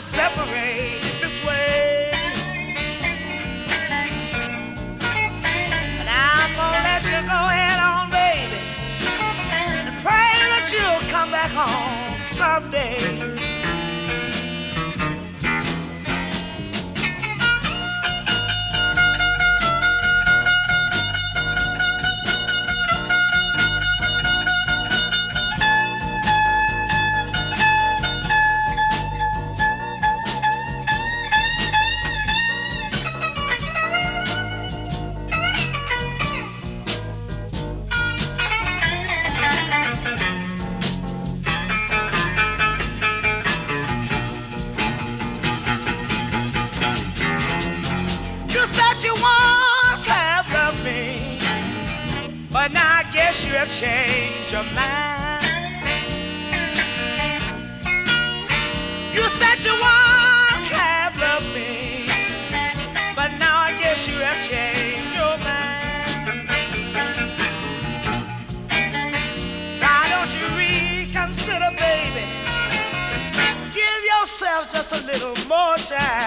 separate this way. And I'm gonna let you go ahead on, baby, and pray that you'll come back home someday. You said you once have loved me, but now I guess you have changed your mind. You said you once have loved me, but now I guess you have changed your mind. Why don't you reconsider, baby? Give yourself just a little more time.